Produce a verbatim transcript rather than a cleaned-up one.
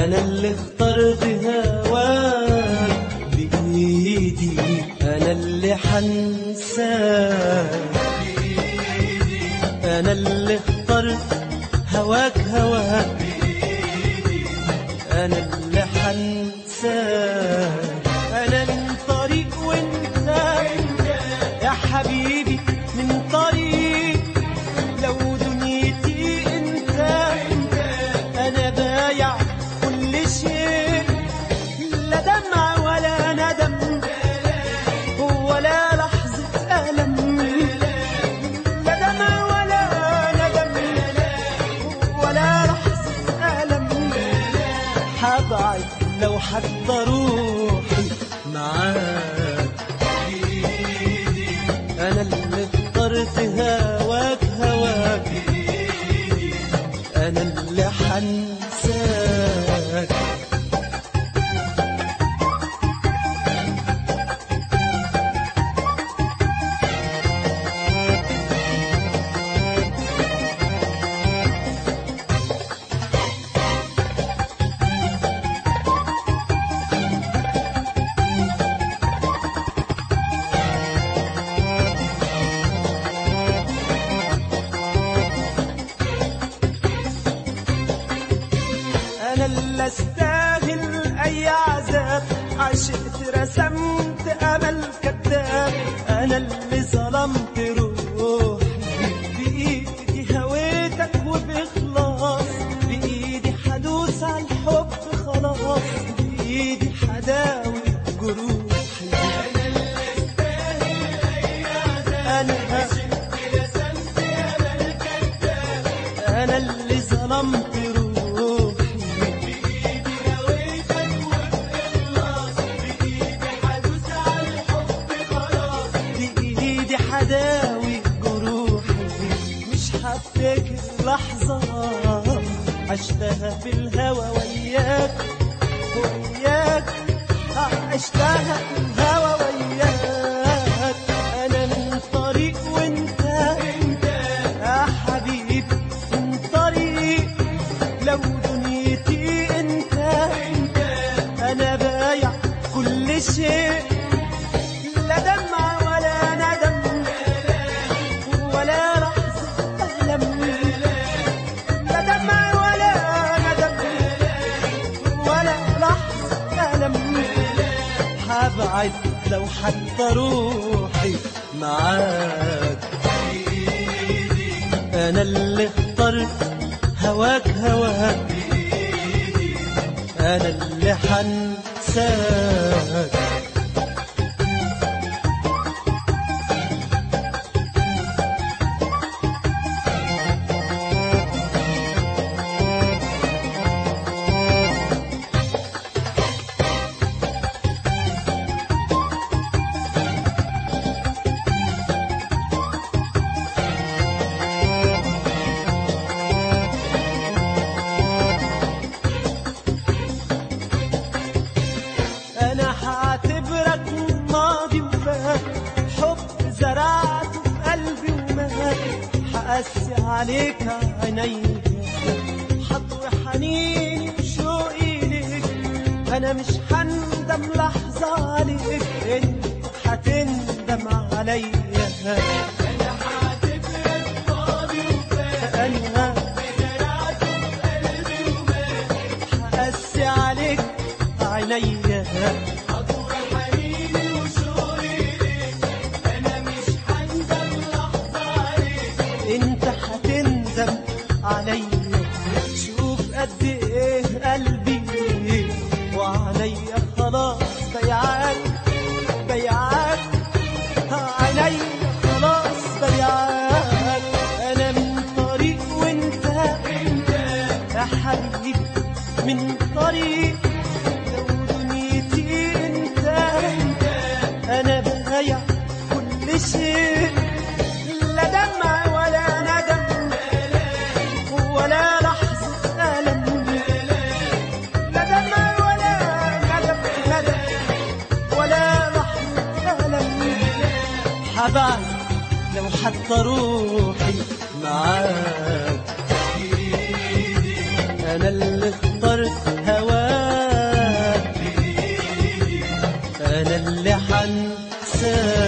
أنا اللي اخترت هواك بإيدي، أنا اللي حنساك بإيدي، أنا اللي اخترت هواك هواك بإيدي، أنا اللي حنساك. أنا من طريق وانت يا حبيبي من طريق، لو دنيتي انت أنا بايع كل شيء، لا دمع ولا ندم ولا لحظة ألم، لا دمع ولا ندم ولا لحظة ألم. حبعد لو حتى روحي معاك بإيدي، أنا اللي اخترت هواك هواك بإيدي، أنا اللي حنساك. أنا اللي أستاهل أي عذاب، عشقت رسمت أمل كذاب، أنا اللي ظلمت روحي بإيدي، هويتك وبإخلاص بإيدي حدوس على الحب خلاص، بإيدي حداوي جروحي. أنا اللي أستاهل أي عذاب، عشقت رسمت أمل كذاب، أنا اللي ظلمت حداوي جروحي. مش هفتكر لحظة عشتها في الهوى وياك وياك، عشتها في الهوى وياك. أنا من طريق وانت يا حبيبي من طريق، لو دنيتي انت أنا بايع كل شيء، لا دمع حبعد لو حتى روحي معاك بإيدي، أنا اللي اخترت هواك هواك بإيدي، أنا اللي حنساك. أنا هعتبرك ماضي وفات، حب زرعته في قلبي ومات، هقسي عليك عينيا حطوي حنيني وشوقي ليك، أنا مش هندم لحظة عليك، أنت هتندم عليا. أنا هعتبرك ماضي وفات، أنا زرعته في قلبي ومات، هقسي عليك عينيا حطوي حنيني وشوقي ليك، أنا مش هندم لحظة عليك، أنت هتندم عليا. شوف قد إيه قلبي وعليا خلاص بيعاك بيعاك، عينيا خلاص بيعاك. أنا من طريق وأنت يا حبيبي من طريق، أنا بايع كل شيء، لا دمع ولا ندم ولا لحظة ألم، لا دمع ولا ندم ندم ولا لحظة ألم. حبعد لو حتى روحي معاك بإيدي، أنا اللي اخترت هواك أنا اللي حنساك